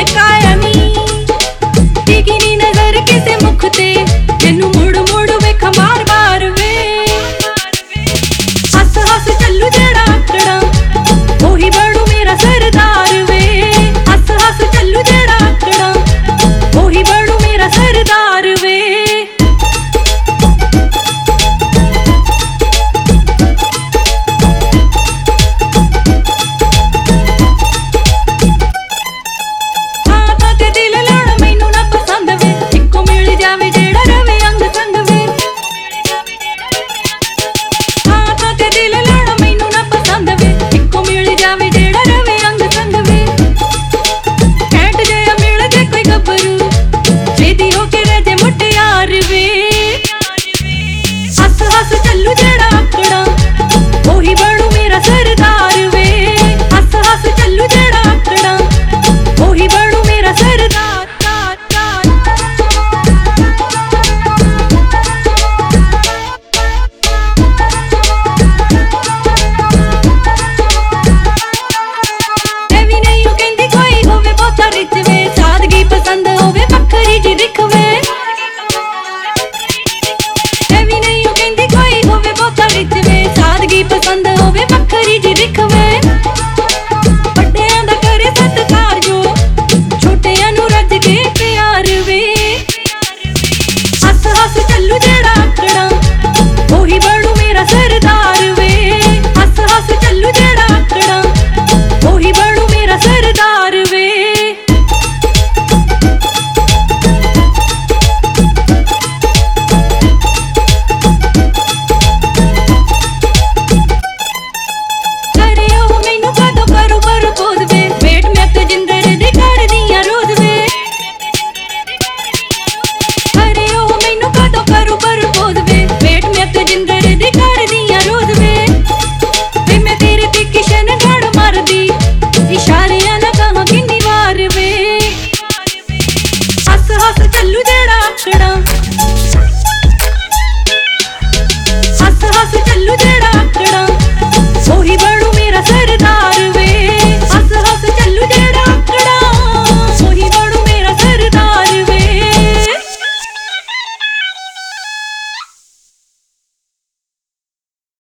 ਕਾਇਆ ਨੀ ਟਿਕੀ ਨੀ ਨਜ਼ਰ ਕਿਸੇ ਮੁਖ ਤੇ ਤੈਨੂੰ ਮੁੜ ਮੁੜ ਵੇਖਾਂ ਬਾਰ ਬਾਰ ਵੇ ਹੱਸ ਹੱਸ ਚੱਲੂ ਜਿਹੜਾ ਆਕੜਾਂ ਉਹੀ ਬਣੂ ਮੇਰਾ ਸਰਦਾਰ ਵੇ ਹੱਸ ਹੱਸ ਚੱਲੂ ਜਿਹੜਾ ਆਕੜਾਂ ਉਹੀ ਬਣੂ ਮੇਰਾ ਸਰਦਾਰ ਵੇ ਹੱਸ ਚੱਲੂ ਜਿਹੜਾ ਆਕੜਾਂ ਉਹੀ ਬਣੂ ਮੇਰਾ ਸਰਦਾਰ ਵੇ ਹੱਸ ਹੱਸ ਚੱਲੂ ਜਿਹੜਾ ਆਕੜਾਂ ਉਹੀ ਬਣੂ ਮੇਰਾ ਸਰਦਾਰ ਇਹ ਵੀ ਨਹੀਂ ਉਹ ਕਹਿੰਦੀ ਕੋਈ ਹੋਵੇ ਬਹੁਤਾ ਰਿਚ ਵੇ ਸਾਦਗੀ ਪਸੰਦ ਹੋਵੇ ਵੱਖਰੀ ਜਿਹੀ ਦਿੱਖ ਵੇ ਸਾਦਗੀ ਪਸੰਦ ਹੋਵੇ ਵੱਖਰੀ ਜਿਹੀ ਦਿੱਖ ਵੇ ਵੱਡਿਆਂ ਦਾ ਕਰੇ ਸਤਿਕਾਰ ਜੋ ਛੋਟਿਆਂ ਨੂੰ ਰੱਜ ਕੇ ਪਿਆਰ ਵੇ ਹੱਸ ਹੱਸ ਚੱਲੂ ਜਿਹੜਾ ਆਕੜਾਂ ਉਹੀ ਬਣੂ ਮੇਰਾ ਸਰਦਾਰ ਵੇ ਹੱਸ ਹੱਸ ਚੱਲੂ ਜਿਹੜਾ ਆਕੜਾਂ ਉਹੀ ਬਣੂ ਮੇਰਾ ਸਰਦਾਰ ਵੇ ਹੱਸ ਹੱਸ ਚੱਲੂ ਜਿਹੜਾ ਆਕੜਾਂ